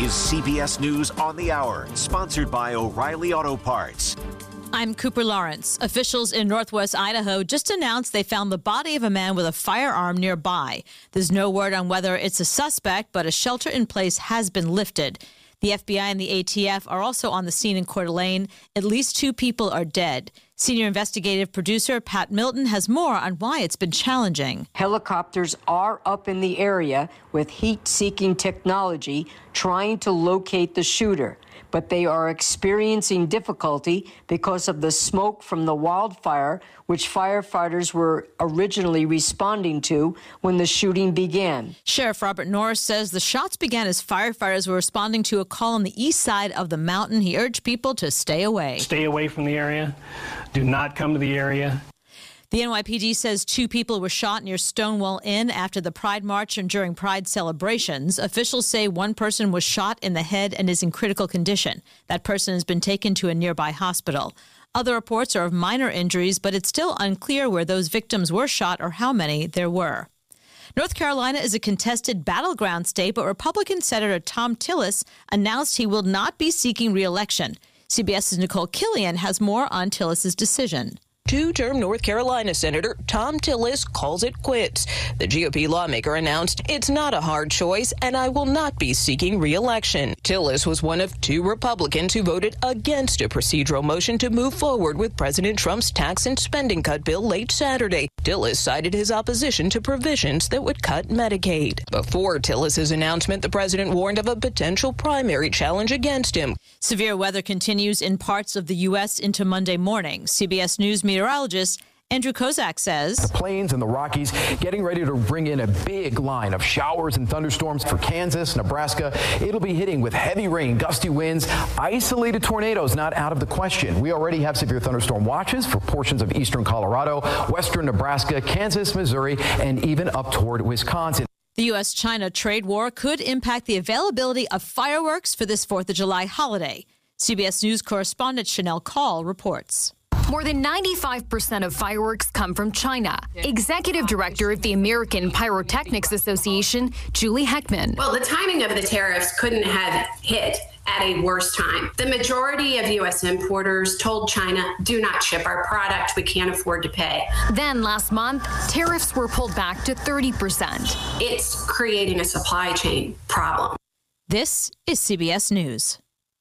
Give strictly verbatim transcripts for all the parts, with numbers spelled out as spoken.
is C B S News on the Hour, sponsored by O'Reilly Auto Parts. I'm Cooper Lawrence. Officials in northwest Idaho just announced they found the body of a man with a firearm nearby. There's no word on whether it's a suspect, but a shelter in place has been lifted. The F B I and the A T F are also on the scene in Coeur d'Alene. At least two people are dead. Senior investigative producer Pat Milton has more on why it's been challenging. Helicopters are up in the area with heat-seeking technology trying to locate the shooter, but they are experiencing difficulty because of the smoke from the wildfire, which firefighters were originally responding to when the shooting began. Sheriff Robert Norris says the shots began as firefighters were responding to a call on the east side of the mountain. He urged people to stay away. Stay away from the area. Do not come to the area. The N Y P D says two people were shot near Stonewall Inn after the Pride March and during Pride celebrations. Officials say one person was shot in the head and is in critical condition. That person has been taken to a nearby hospital. Other reports are of minor injuries, but it's still unclear where those victims were shot or how many there were. North Carolina is a contested battleground state, but Republican Senator Thom Tillis announced he will not be seeking re-election. CBS's Nicole Killian has more on Tillis's decision. Two-term North Carolina Senator Thom Tillis calls it quits. The G O P lawmaker announced, "It's not a hard choice, and I will not be seeking re-election." Tillis was one of two Republicans who voted against a procedural motion to move forward with President Trump's tax and spending cut bill late Saturday. Tillis cited his opposition to provisions that would cut Medicaid. Before Tillis's announcement, the president warned of a potential primary challenge against him. Severe weather continues in parts of the U S into Monday morning. C B S News meteorologist Andrew Kozak says the plains and the Rockies getting ready to bring in a big line of showers and thunderstorms for Kansas, Nebraska. It'll be hitting with heavy rain, gusty winds, isolated tornadoes not out of the question. We already have severe thunderstorm watches for portions of eastern Colorado, western Nebraska, Kansas, Missouri, and even up toward Wisconsin. The U S China trade war could impact the availability of fireworks for this fourth of July holiday. C B S News correspondent Chanel Call reports. More than ninety-five percent of fireworks come from China. Executive Director of the American Pyrotechnics Association, Julie Heckman. Well, the timing of the tariffs couldn't have hit at a worse time. The majority of U S importers told China, do not ship our product. We can't afford to pay. Then last month, tariffs were pulled back to thirty percent. It's creating a supply chain problem. This is C B S News.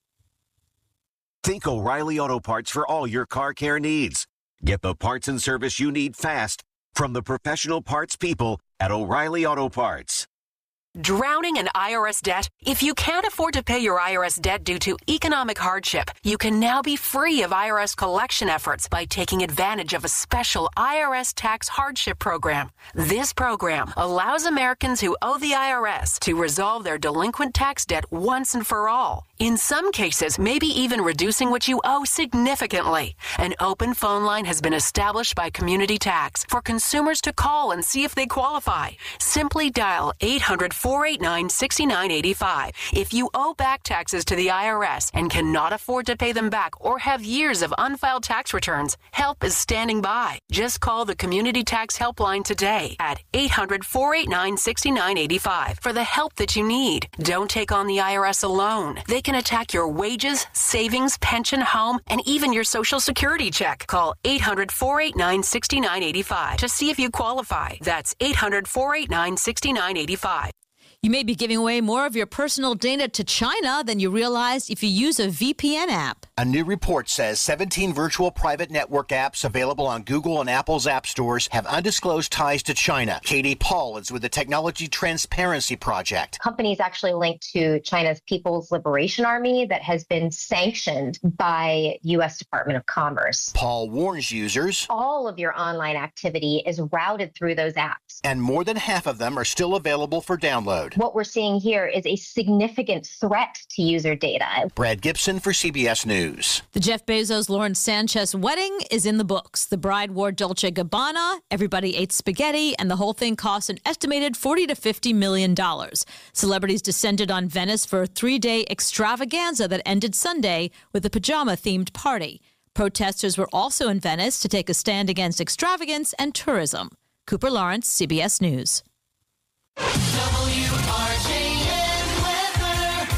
Think O'Reilly Auto Parts for all your car care needs. Get the parts and service you need fast from the professional parts people at O'Reilly Auto Parts. Drowning in I R S debt? If you can't afford to pay your I R S debt due to economic hardship, you can now be free of I R S collection efforts by taking advantage of a special I R S tax hardship program. This program allows Americans who owe the I R S to resolve their delinquent tax debt once and for all. In some cases, maybe even reducing what you owe significantly. An open phone line has been established by Community Tax for consumers to call and see if they qualify. Simply dial eight hundred, four eight nine, six nine eight five. If you owe back taxes to the I R S and cannot afford to pay them back or have years of unfiled tax returns, help is standing by. Just call the Community Tax Helpline today at eight hundred, four eight nine, six nine eight five for the help that you need. Don't take on the I R S alone. They can attack your wages, savings, pension, home, and even your Social Security check. Call eight hundred, four eight nine, six nine eight five to see if you qualify. That's eight hundred, four eight nine, six nine eight five. You may be giving away more of your personal data to China than you realize if you use a V P N app. A new report says seventeen virtual private network apps available on Google and Apple's app stores have undisclosed ties to China. Katie Paul is with the Technology Transparency Project. Companies actually linked to China's People's Liberation Army that has been sanctioned by U S Department of Commerce. Paul warns users all of your online activity is routed through those apps. And more than half of them are still available for download. What we're seeing here is a significant threat to user data. Brad Gibson for C B S News. The Jeff Bezos Lauren Sanchez wedding is in the books. The bride wore Dolce Gabbana, everybody ate spaghetti, and the whole thing cost an estimated forty to fifty million dollars. Celebrities descended on Venice for a three-day extravaganza that ended Sunday with a pajama-themed party. Protesters were also in Venice to take a stand against extravagance and tourism. Cooper Lawrence, C B S News. W R J N weather.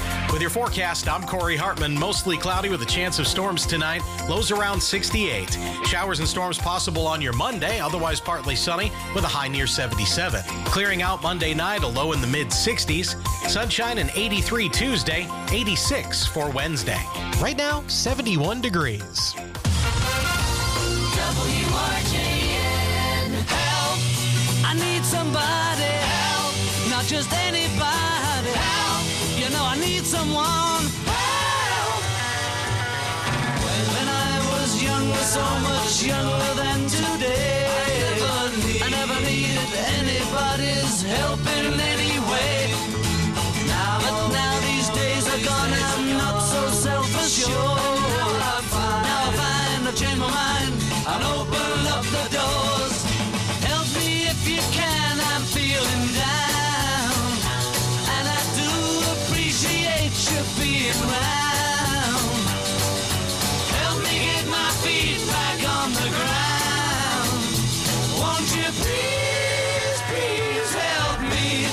your forecast, I'm Corey Hartman. Mostly cloudy with a chance of storms tonight. Lows around sixty-eight. Showers and storms possible on your Monday, otherwise partly sunny with a high near seventy-seven. Clearing out Monday night, a low in the mid-sixties. Sunshine and eighty-three Tuesday, eighty-six for Wednesday. Right now, seventy-one degrees. W R J N. Help! I need somebody. Help! Not just anybody. Help! You know I need someone. Help! When I was younger, so much younger than today, I never, need, I never needed anybody's help in any way. Now, but now these days are gone, I'm not so self-assured. Now I find, now I find I've changed my mind and open up the doors. Help me if you can, I'm feeling down, and I do appreciate you being around. Help me get my feet back on the ground. Won't you please, please help me?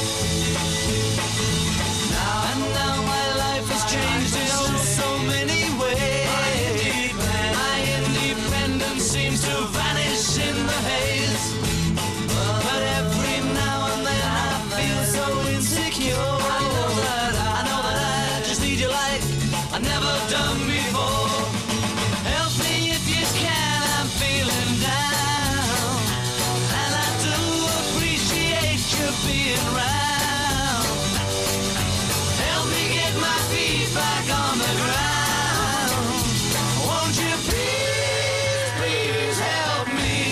Now and now my life has changed in oh so many ways. My independence seems to vanish in the haze. But every now and then I feel so insecure. I know that I, I know that I just need you like I've never done before. Help me if you can, I'm feeling down, and I do appreciate you being around. Help me get my feet back on the ground. Won't you please, please help me?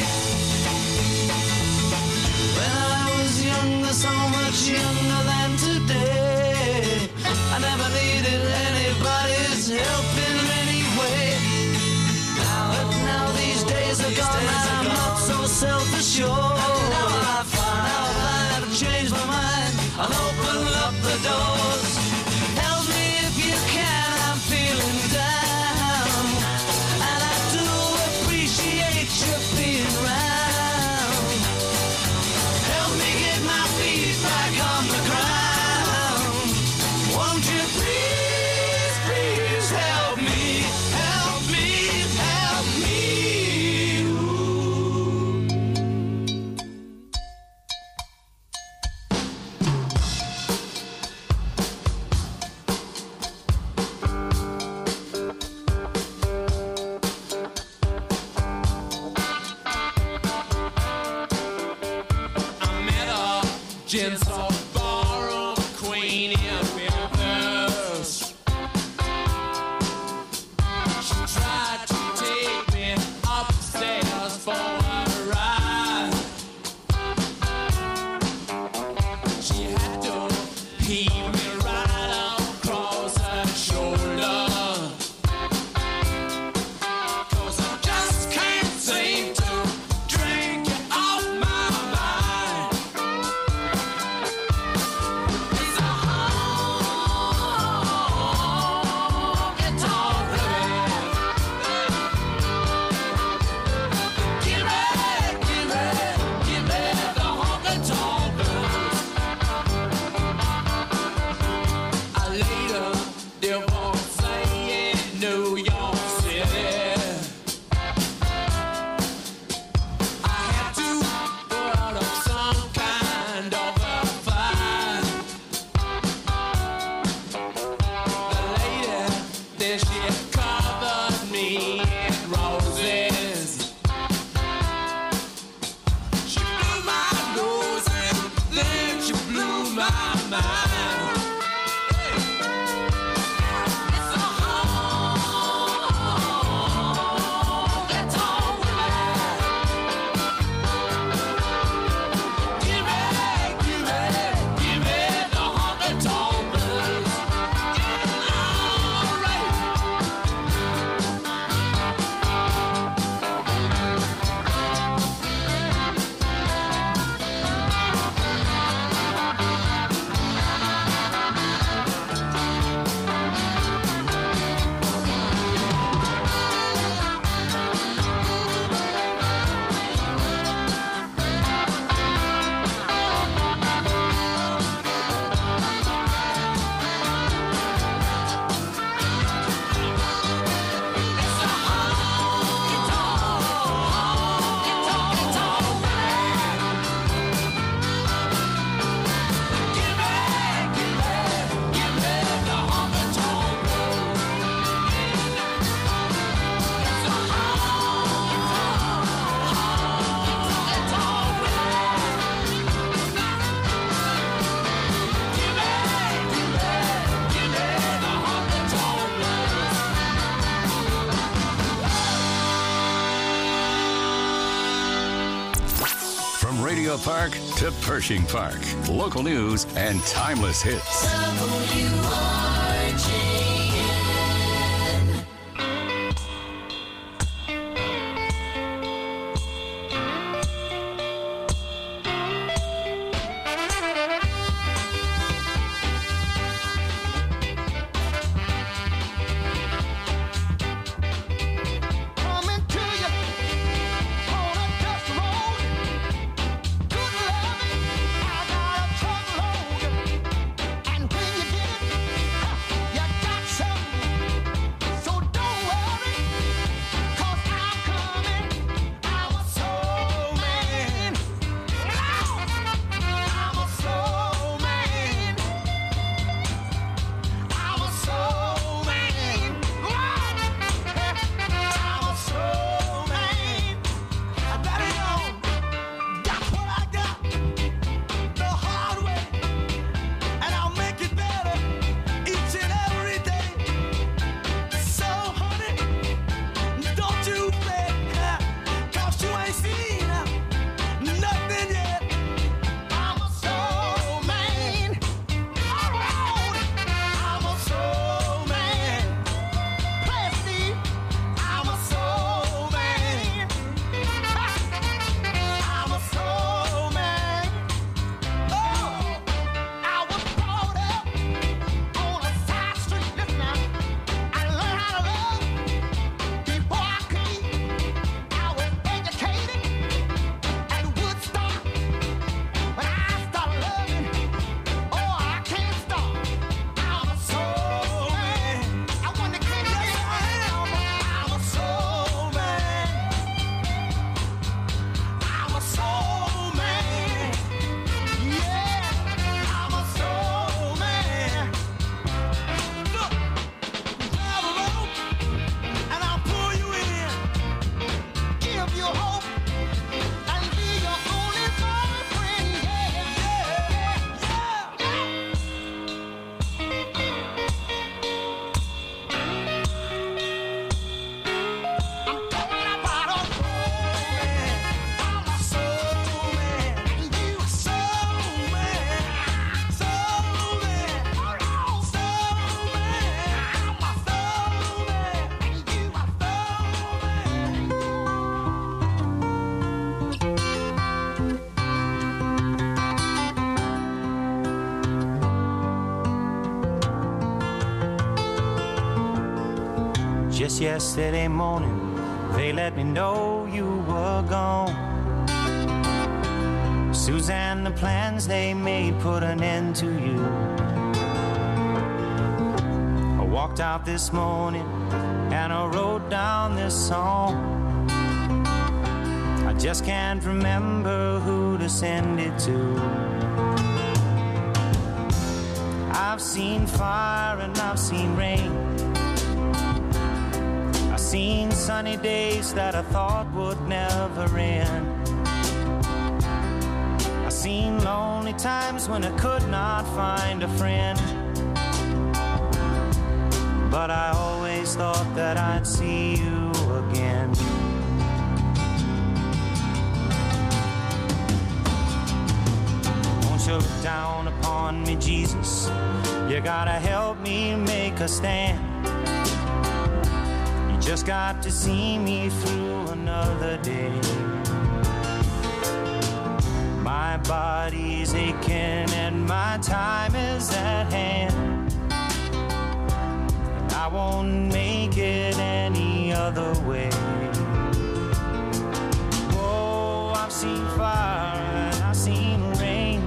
When I was younger, so much younger than today, I never needed anybody's help in any way. Now, but now these days are gone, and I'm not so self-assured. Now I find, now I find I've changed my mind and open up the doors. Help me if you can, I'm feeling down, and I do appreciate you being around. Help me get my feet back on the ground. Won't you please, please help me, help me, help me. I met a gentle ballroom queen in Memphis. She tried to take me upstairs for a ride. She had to heave me right across her shoulder. 'Cause I just can't seem to drink you off my mind. It's a hard the park to Pershing Park. Local news and timeless hits. W R J N. Just yesterday morning, they let me know you were gone. Suzanne, the plans they made put an end to you. I walked out this morning and I wrote down this song. I just can't remember who to send it to. I've seen fire and I've seen rain. I've seen sunny days that I thought would never end. I've seen lonely times when I could not find a friend. But I always thought that I'd see you again. Won't you look down upon me, Jesus? You gotta help me make a stand. You just got to see me through another day. My body's aching and my time is at hand. And I won't make it any other way. Oh, I've seen fire and I've seen rain.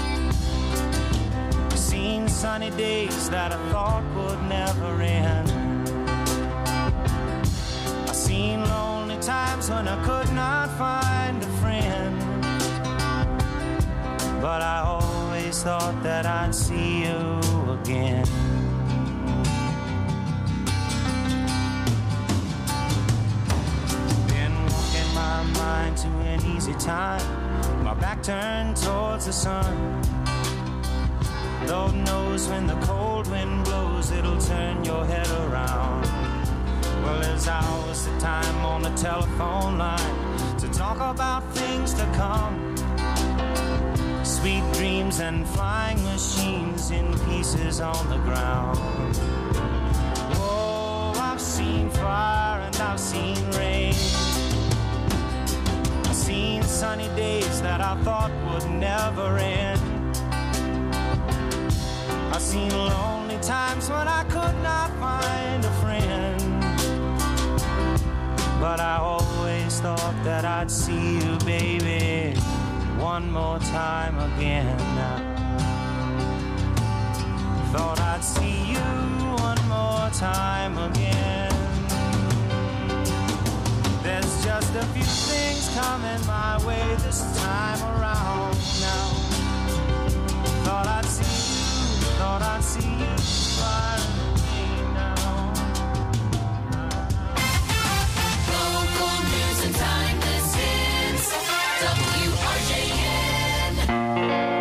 I've seen sunny days that I thought would never end. I've seen lonely times when I could not find a friend. But I always thought that I'd see you again. Been walking my mind to an easy time, my back turned towards the sun. Lord knows when the cold wind blows, it'll turn your head around. Well, there's hours of time on the telephone line to talk about things to come. sweet dreams and flying machines in pieces on the ground. Oh, I've seen fire and I've seen rain. I've seen sunny days that I thought would never end. I've seen lonely times when I could not find a friend. But I always thought that I'd see you, baby, one more time again. Thought I'd see you one more time again. There's just a few things coming my way this time around now. Thought I'd see you, thought I'd see you far away now. Local news and timeless hits. W R J N.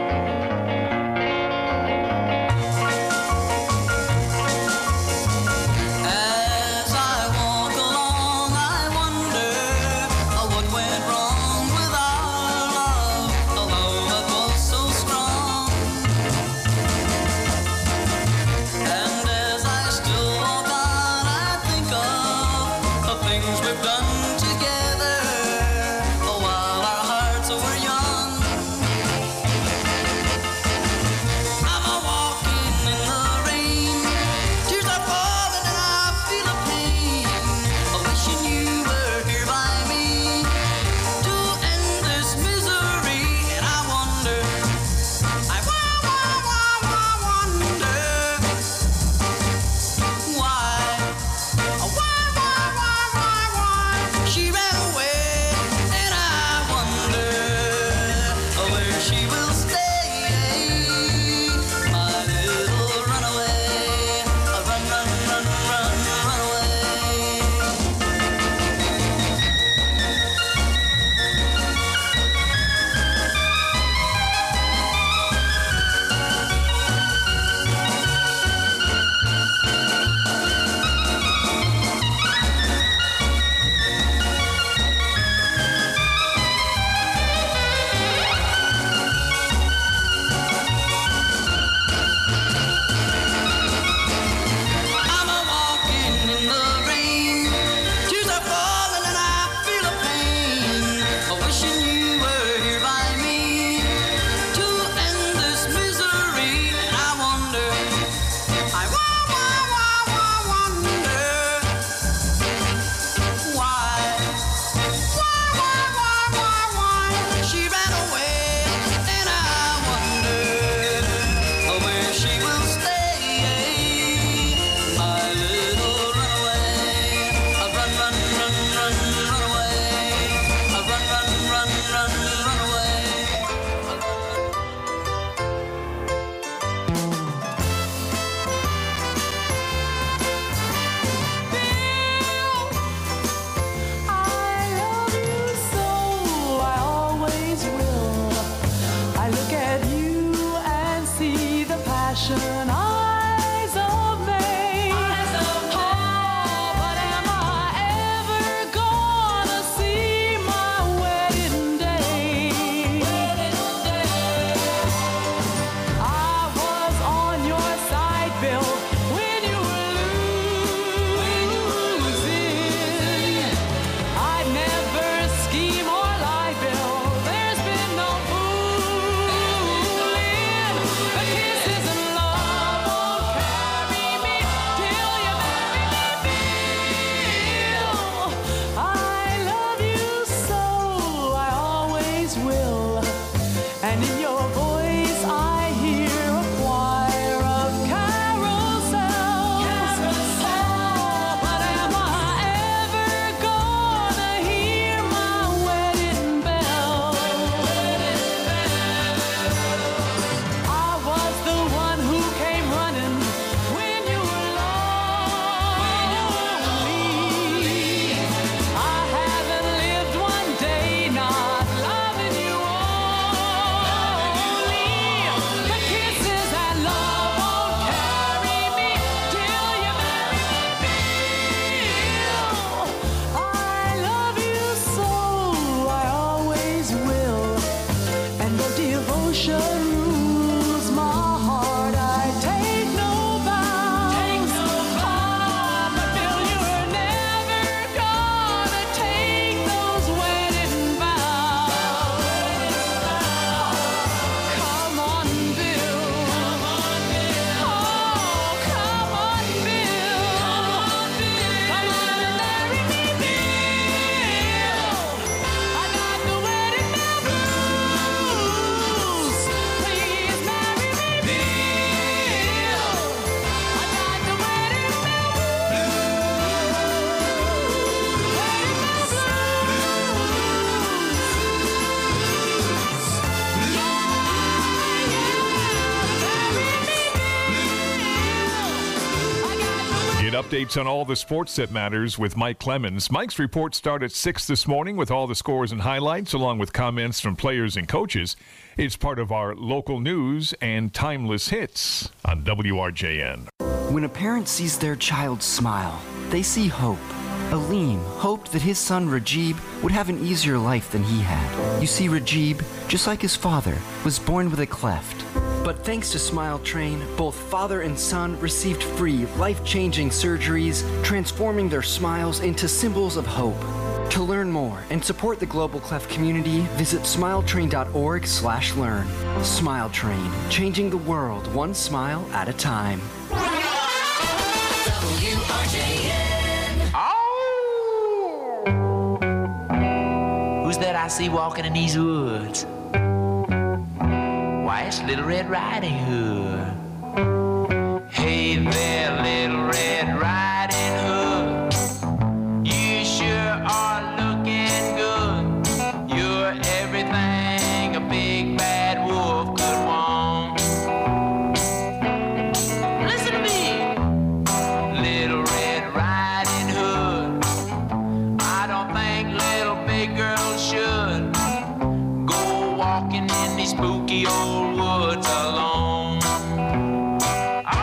get updates on all the sports that matters with Mike Clemens. Mike's reports start at six this morning with all the scores and highlights, along with comments from players and coaches. It's part of our local news and timeless hits on W R J N. When a parent sees their child smile, they see hope. Aleem hoped that his son Rajib would have an easier life than he had. You see, Rajib, just like his father, was born with a cleft. But thanks to Smile Train, both father and son received free, life-changing surgeries, transforming their smiles into symbols of hope. To learn more and support the Global Cleft community, visit smiletrain.org slash learn. Smile Train, changing the world one smile at a time. W R J N. Oh! Who's that I see walking in these woods? Why, it's Little Red Riding Hood. Hey there, Little Red Riding Hood. You sure are looking good. You're everything a big bad wolf could want. Listen to me, Little Red Riding Hood. I don't think little big girls should go walking in these spooky old woods alone. Oh,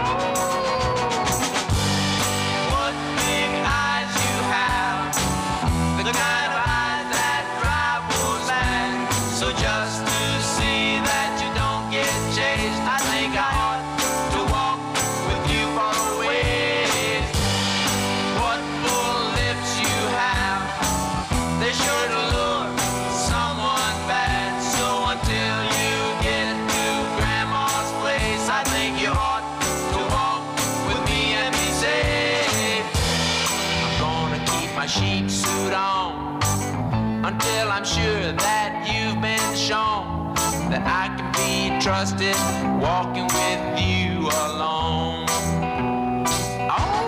what big eyes you have, the kind of eyes that drive wolves mad. So just to see that you don't get chased, I think I ought to walk with you for a ways. What full lips you have, they sure to lure someone bad. So until you get to Grandma's place, I think you ought to walk with me and be safe. I'm gonna keep my sheep suit on until I'm sure that you've been shown that I can be trusted walking with you alone. Oh,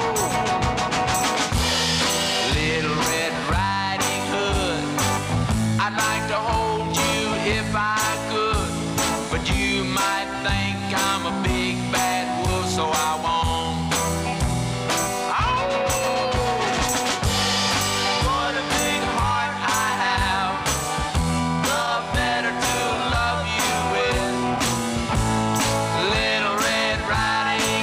Little Red Riding Hood, I'd like to hold you if I could, but you might think I'm a big bad wolf, so I won't. Oh, what a big heart I have, the better to love you with. Little Red Riding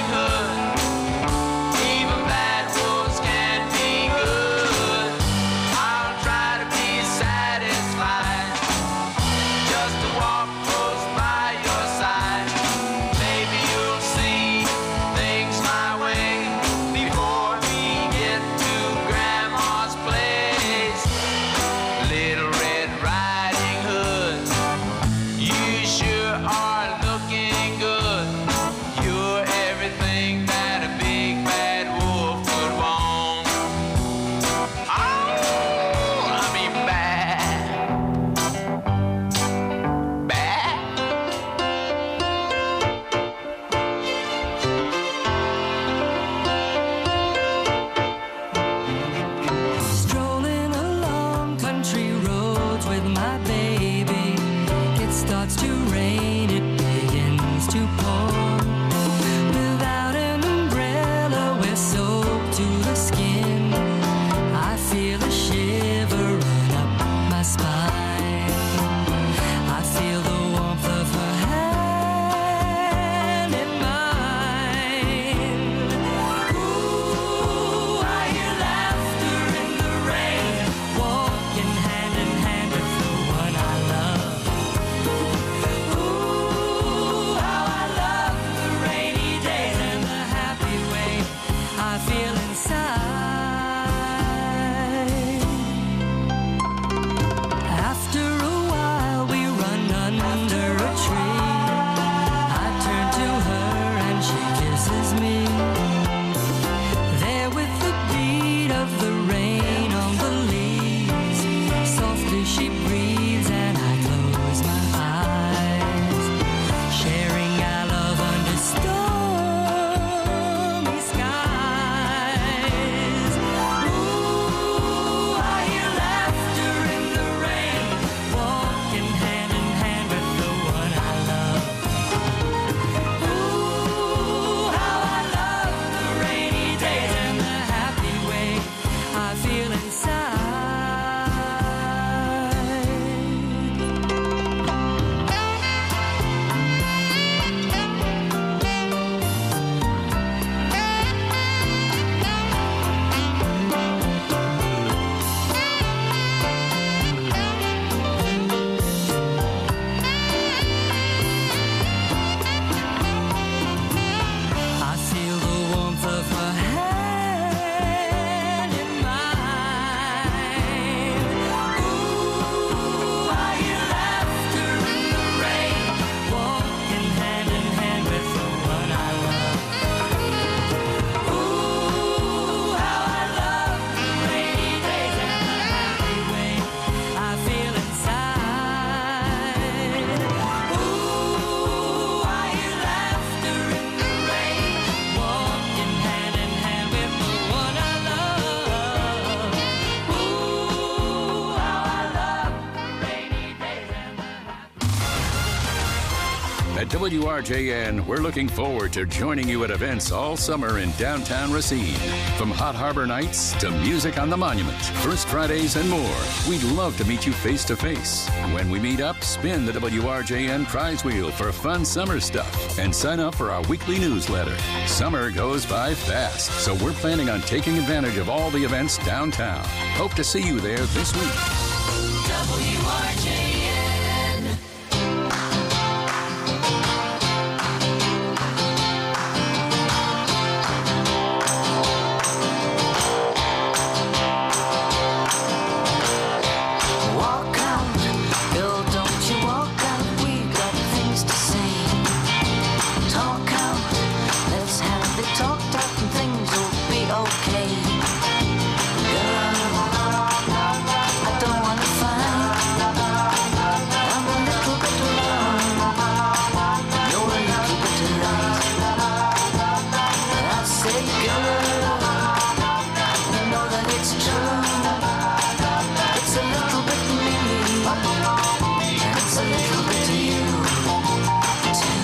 W R J N, we're looking forward to joining you at events all summer in downtown Racine. From Hot Harbor Nights to music on the Monument, First Fridays, and more. We'd love to meet you face to face. When we meet up, spin the W R J N prize wheel for fun summer stuff and sign up for our weekly newsletter. Summer goes by fast, so we're planning on taking advantage of all the events downtown. Hope to see you there this week. W R J N. Walk out, girl, don't you walk out. We got things to say. Talk out, let's have it talked out and things will be okay. Girl, I don't wanna fight. I'm a little bit alone. You're a little bit right. I say, girl, you know that it's true. It's a little bit me, and it's a little bit you, too.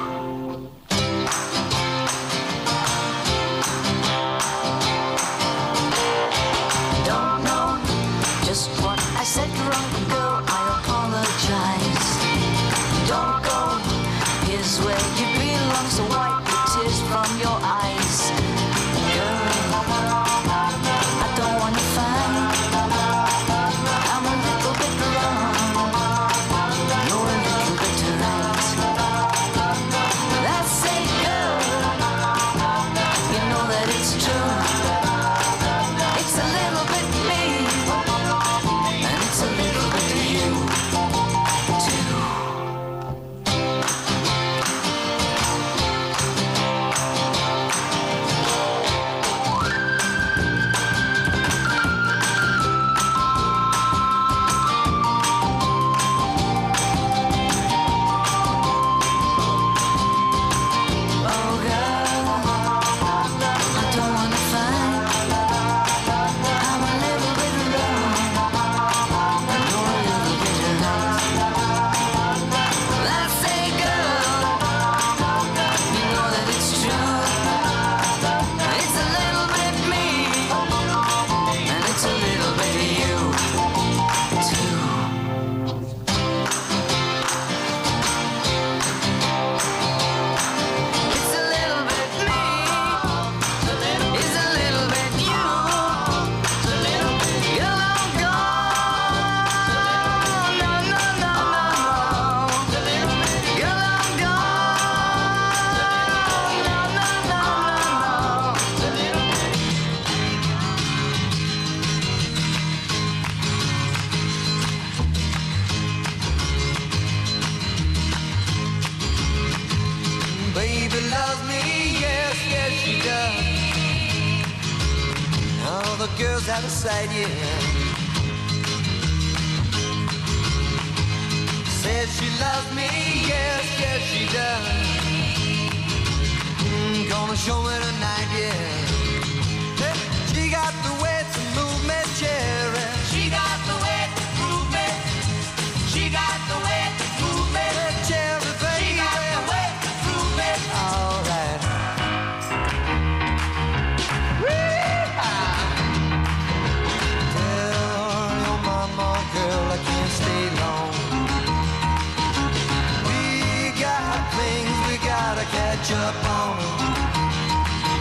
Don't know just what I said wrong, girl, I apologize. Don't go, here's where you belong, so wipe the tears from your eyes. Girl, I don't wanna fight. I'm a little bit wrong. You're a little bit right. That's it, girl. You know that it's true. It's a little bit me, and it's a little bit you, too. Oh, girl, I don't wanna fight. I'm a little bit wrong, and you're a little bit right. That's it, girl. You know that it's true. It's a little bit me, and it's a little bit you, too. It's a little bit me, it's a little bit you. Girl, I'm gone, no, no, no, no. Girl, I'm gone, no, no, no, no. Baby loves me, yes, yes she does. All the girls out of sight, yeah. Says she loves me, yes, yes she does. Mm, gonna show me tonight, yeah. Hey, she got the way to move me, cherry. She got the way to move me. She got the way to move me, cherry, baby. She got the way to move me. All right. Tell your mama, girl, I can't stay long. We got things we gotta catch up on.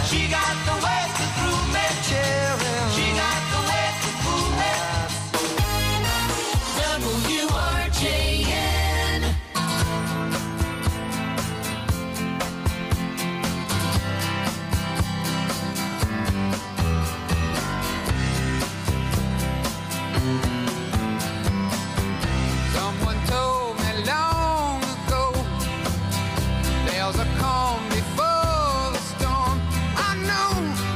She got the way to through me. She got the way to through me. W R J N. Someone told me long ago there's a calm before the storm. I know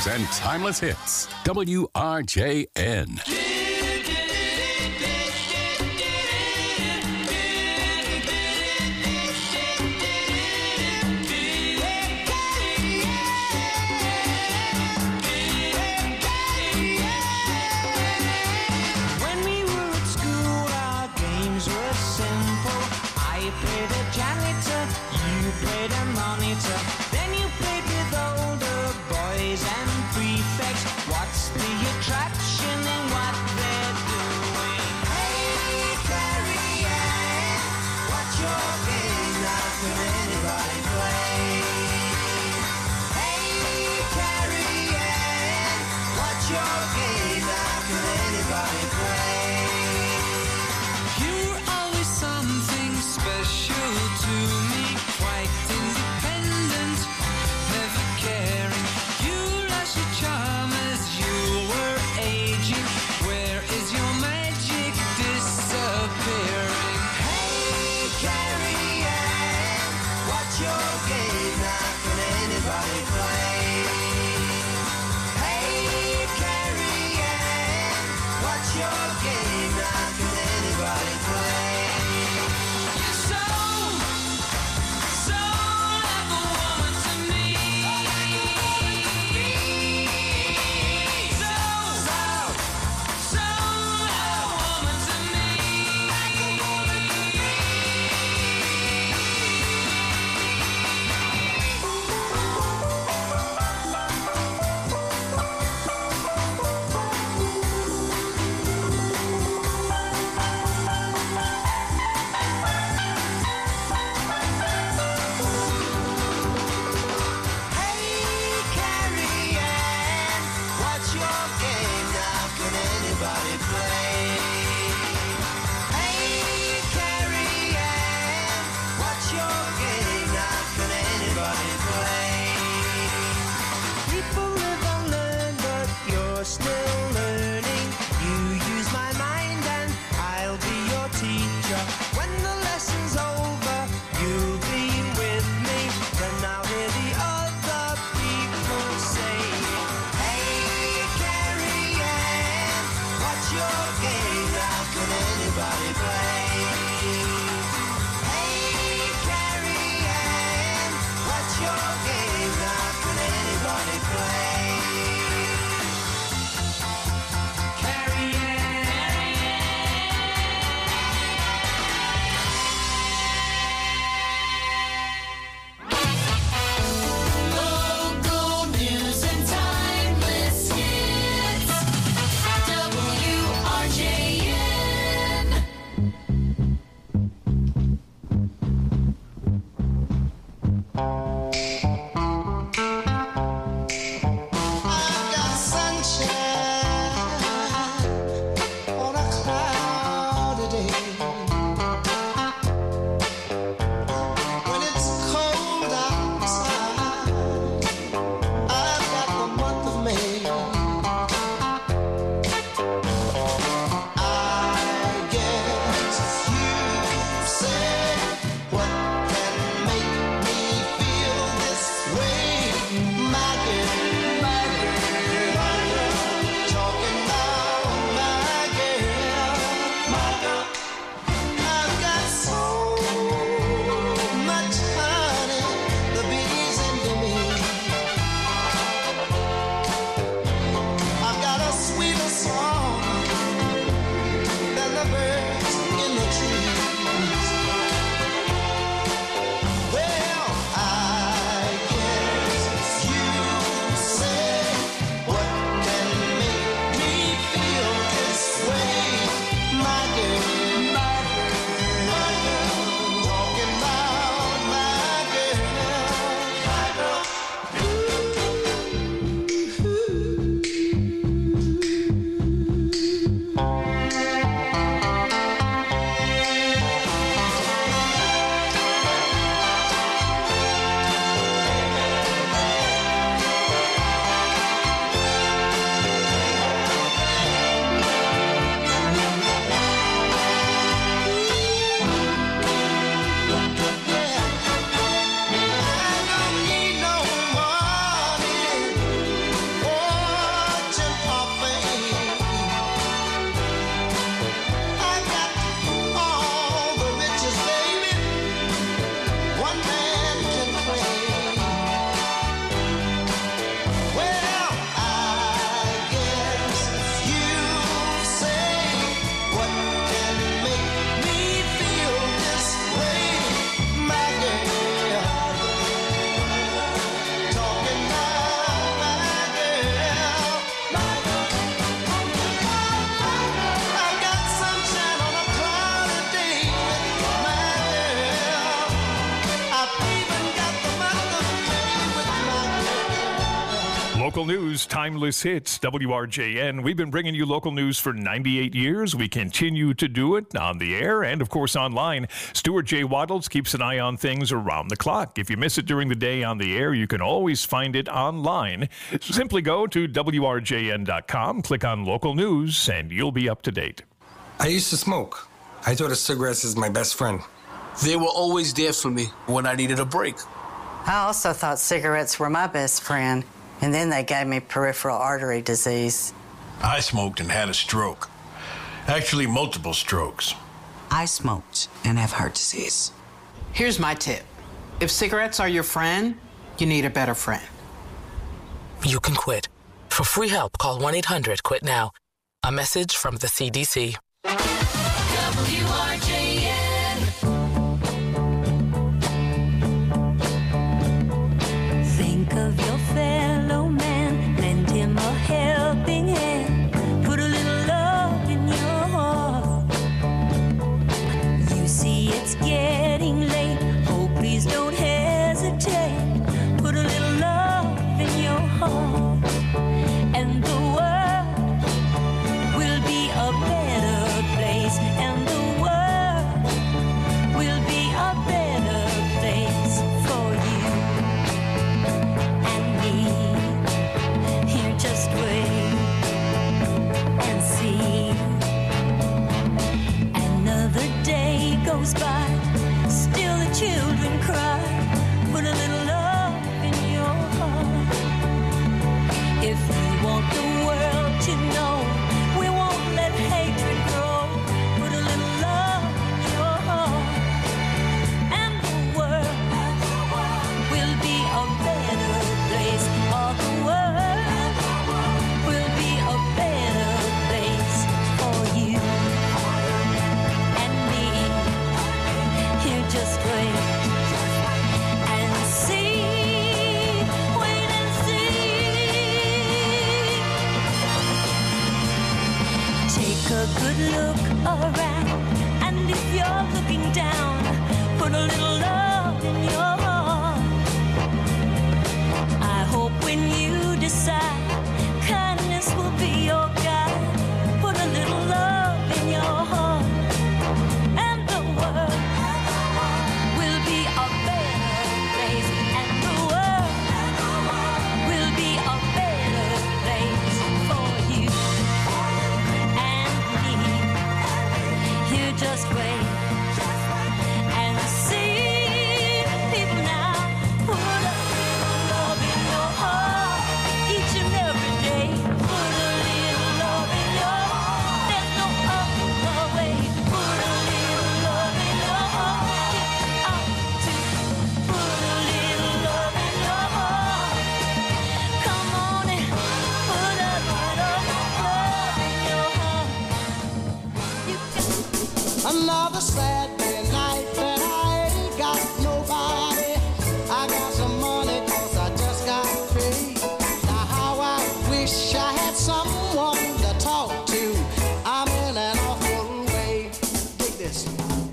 news and timeless hits. W R J N. When we were at school, our games were simple. I played a janitor, you played a monitor. Then you played with older boys and prefects. What's the attraction in what they're doing? Hey, Carrie Ann, what's your game? Now can anybody play? Hey, Carrie Ann, what's your game? Now can anybody play? You're always something special to me, quite independent. Local news, timeless hits, W R J N. We've been bringing you local news for ninety-eight years. We continue to do it on the air and, of course, online. Stuart J. Waddles keeps an eye on things around the clock. If you miss it during the day on the air, you can always find it online. Simply go to W R J N dot com, click on local news, and you'll be up to date. I used to smoke. I thought of cigarettes as my best friend. They were always there for me when I needed a break. I also thought cigarettes were my best friend. And then they gave me peripheral artery disease. I smoked and had a stroke. Actually, multiple strokes. I smoked and have heart disease. Here's my tip. If cigarettes are your friend, you need a better friend. You can quit. For free help, call one eight hundred quit now. A message from the C D C. W R J N. Think of your fellow man, lend him a helping hand, put a little love in your heart. You see it's getting late, oh please don't hesitate, put a little love in your heart, and the world will be a better place, and the world will be a better place for you. Just wait and see. Another day goes by, still the children cry. Put a little love in your heart. If you want the world to know, we won't let hatred grow. Put a little love in your heart, and the world will be a better place. All the world just wait and see, wait and see. Take a good look around, and if you're looking down, put a little love in your heart. I hope when you decide, kindness will be your guide. Put a little love in your heart, and the world just wait and see. People now, put a little love in your heart each and every day. Put a little love in your heart, there's no other way. Put a little love in your heart, get out to put a little love in your heart. Come on and put a little love in your heart. You can Another Saturday night that I ain't got nobody. I got some money cause I just got paid. Now how I wish I had someone to talk to. I'm in an awful way. Dig this.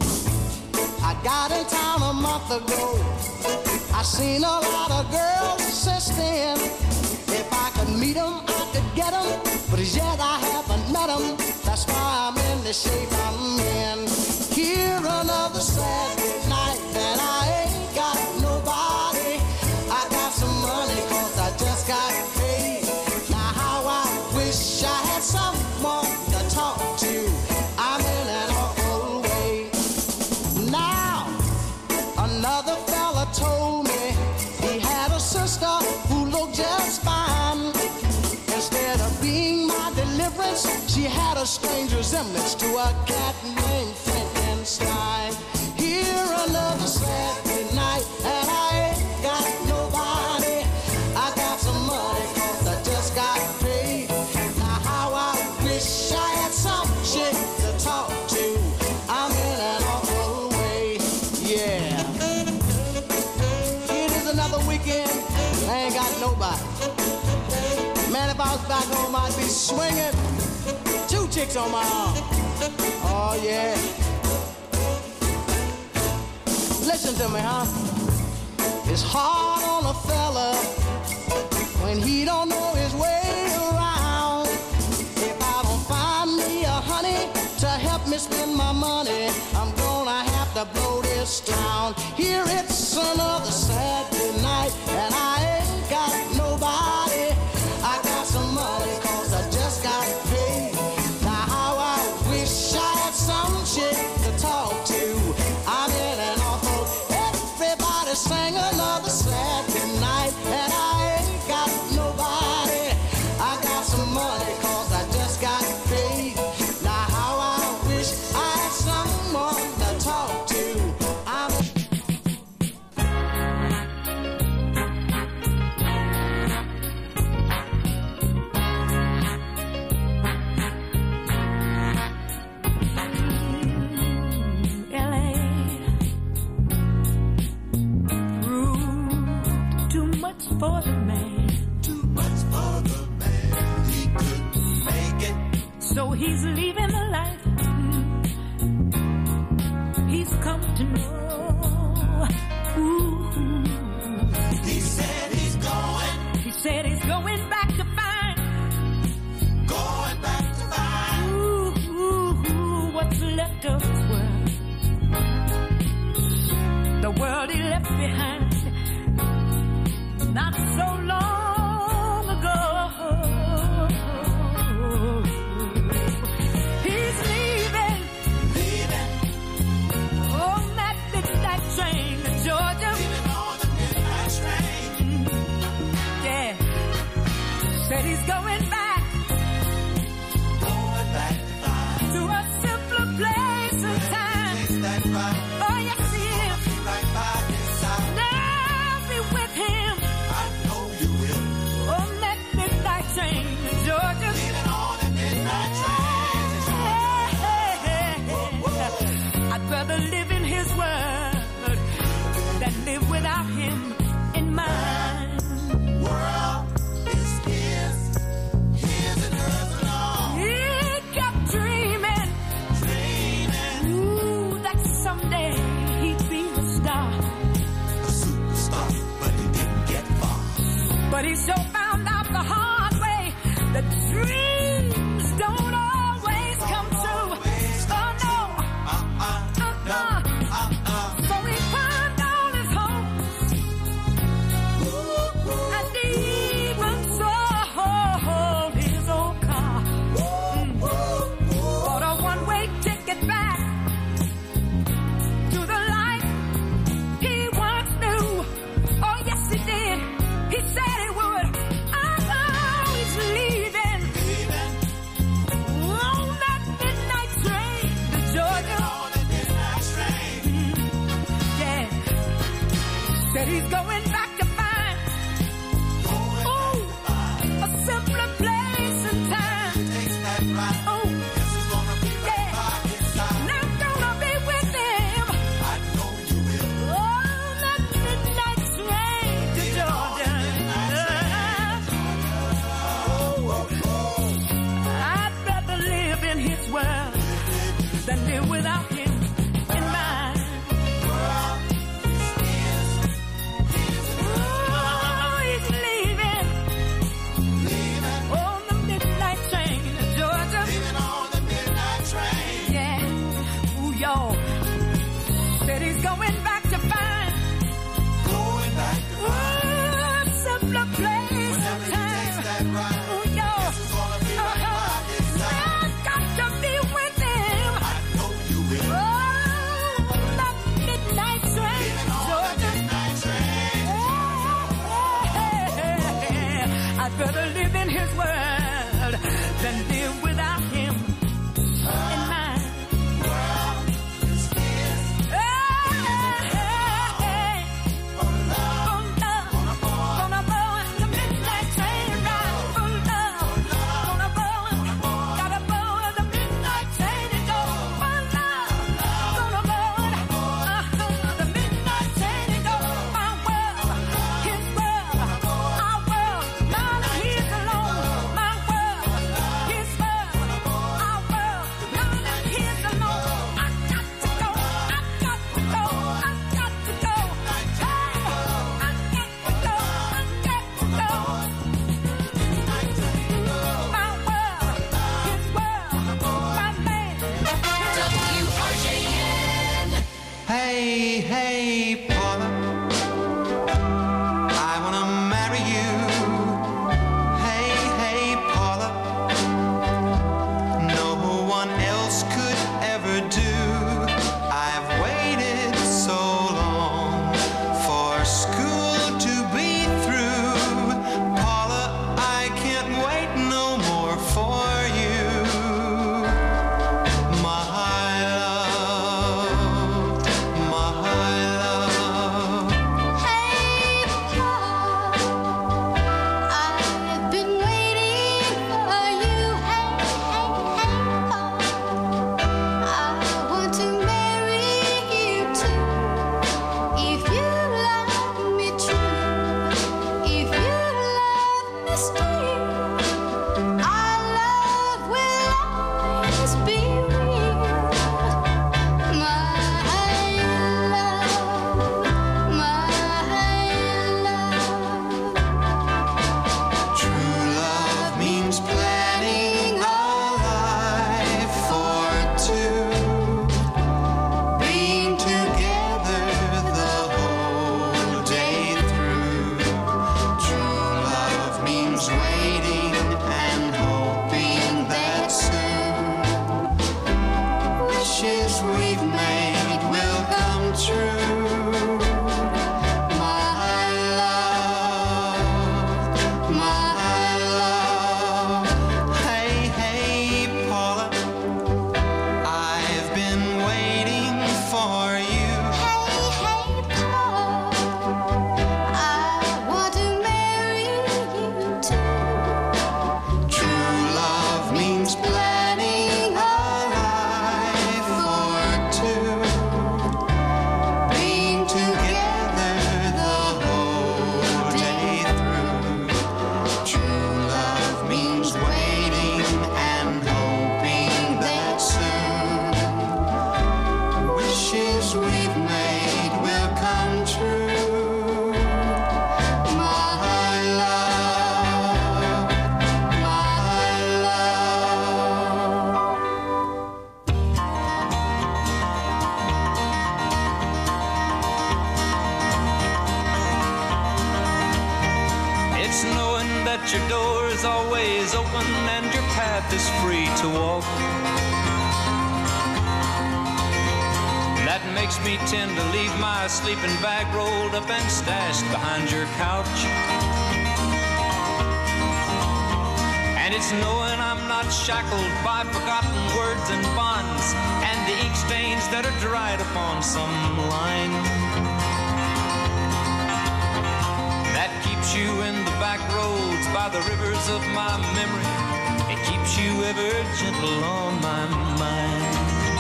I got in town a month ago. I seen a lot of girls since then. If I could meet them, I could get them. But as yet I haven't met them. That's why I'm in the shape I'm in. Here another Saturday night and I ain't got nobody. I got some money cause I just got paid. Now how I wish I had someone to talk to. I'm in an awful way. Now another fella told me he had a sister who looked just fine. Instead of being my deliverance, she had a strange resemblance to a cat named Frankenstein. Here another Saturday night, and I ain't got nobody. I got some money cause I just got paid. Now how I wish I had some chick to talk to. I'm in an awful way, yeah. It is another weekend, I ain't got nobody. Man, if I was back home, I'd be swinging. Two chicks on my arm. Oh, yeah. Listen to me, huh? It's hard on a fella when he don't know his way around. If I don't find me a honey to help me spend my money, I'm gonna have to blow this town. Here it's another Saturday night, and I ain't got nobody. I got some money cause I just got paid. Now how I wish I had some chick to talk to. I'm in an awful, everybody sang another Saturday night, and I ain't got nobody. I got some money cause I just got paid. Now how I wish I had someone to talk to. I'm L A proved too much for the man. Too much for the man. He couldn't make it. So he's leaving the life he's come to know. Ooh. He said he's going. He said he's going back to find. Going back to find. Ooh, ooh, ooh, what's left of his world. The world he left behind not so long ago. He's leaving, leaving on that midnight train to Georgia. Leaving on the midnight train. Yeah, said he's going back, going back to find to a simpler place and time. Takes that right. Oh yes, he is. Be right by his side. Now be with him. I know you will. On that midnight train to Georgia. Leaving on the midnight train. I'd rather live in his world than live without him in mine. World is his, his and hers alone. He kept dreaming, dreaming. Ooh, that someday he'd be a star, a superstar, but he didn't get far. But he so found out the hard way that dreams don't always come true. Oh no, uh-uh, uh-uh. So he climbed all his hopes and even sold his old car. Mm. Bought a one-way ticket back to the life he once knew. Oh yes, he did. He said he would. I know he's leaving, leaving on that midnight train to Georgia. On the midnight train. Mm. Yeah. Said he's going back to find, ooh, a simpler place and time. Takes that right. Oh, yes, he's gonna be right yeah. by his side. And I'm gonna be with him. I know you will. On that midnight train to Georgia. I'd rather live in his world than live without him in mine. Oh, he's leaving, leaving on the midnight train to Georgia. Leaving on the midnight train. Yeah, ooh, y'all. Said he's going back to find, going back to find ooh, a simpler place and time. Right. Ooh, y'all. Uh-huh. I've got to be with him. I know you will. Oh, that midnight train, Georgia. Midnight train. Yeah. I'd rather live in his world than live without him in mine. My It's knowing that your door is always open and your path is free to walk. That makes me tend to leave my sleeping bag rolled up and stashed behind your couch. And it's knowing I'm not shackled by forgotten words and bonds and the ink stains that are dried upon some line. That keeps you in the back roads by the rivers of my memory. It keeps you ever gentle on my mind.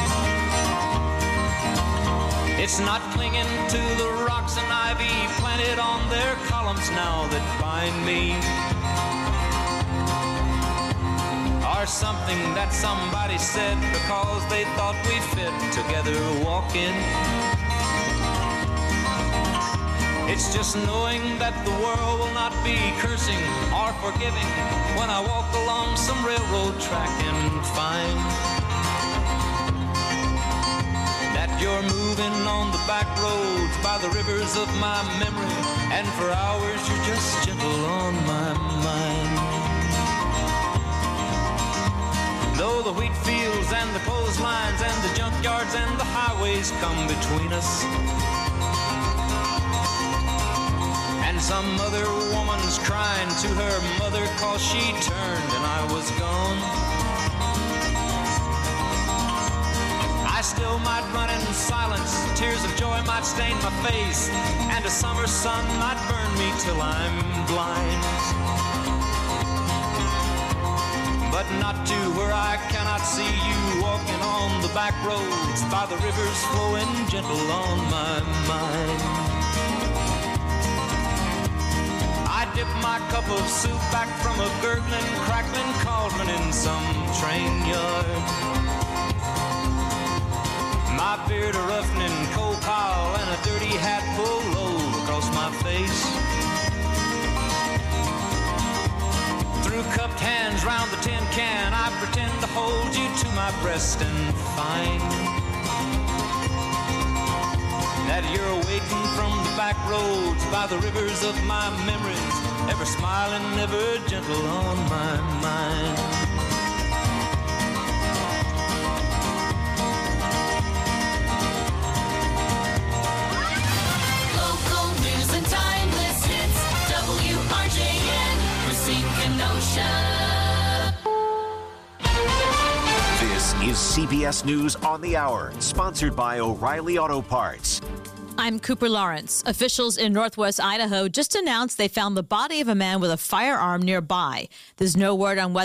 It's not clinging to the rocks and ivy planted on their columns now that bind me, or something that somebody said because they thought we fit together walking. It's just knowing that the world will not be cursing or forgiving when I walk along some railroad track and find that you're moving on the back roads by the rivers of my memory, and for hours you're just gentle on my mind. Though the wheat fields and the clotheslines and the junkyards and the highways come between us, and some other woman's crying to her mother 'cause she turned and I was gone, I still might run in silence, tears of joy might stain my face, and a summer sun might burn me till I'm blind. But not to where I cannot see you walking on the back roads by the rivers flowing gentle on my mind. I dip my cup of soup back from a gurgling, crackling cauldron in some train yard. My beard a roughening coal pile and a dirty hat pulled low across my face. Through cupped hands round the tin can, I pretend to hold you to my breast and find that you're waiting from the back roads by the rivers of my memories, ever smiling, ever gentle on my mind. Local news and timeless hits. W R J N, Racine Kenosha. This is C B S News on the Hour, sponsored by O'Reilly Auto Parts. I'm Cooper Lawrence. Officials in northwest Idaho just announced they found the body of a man with a firearm nearby. There's no word on whether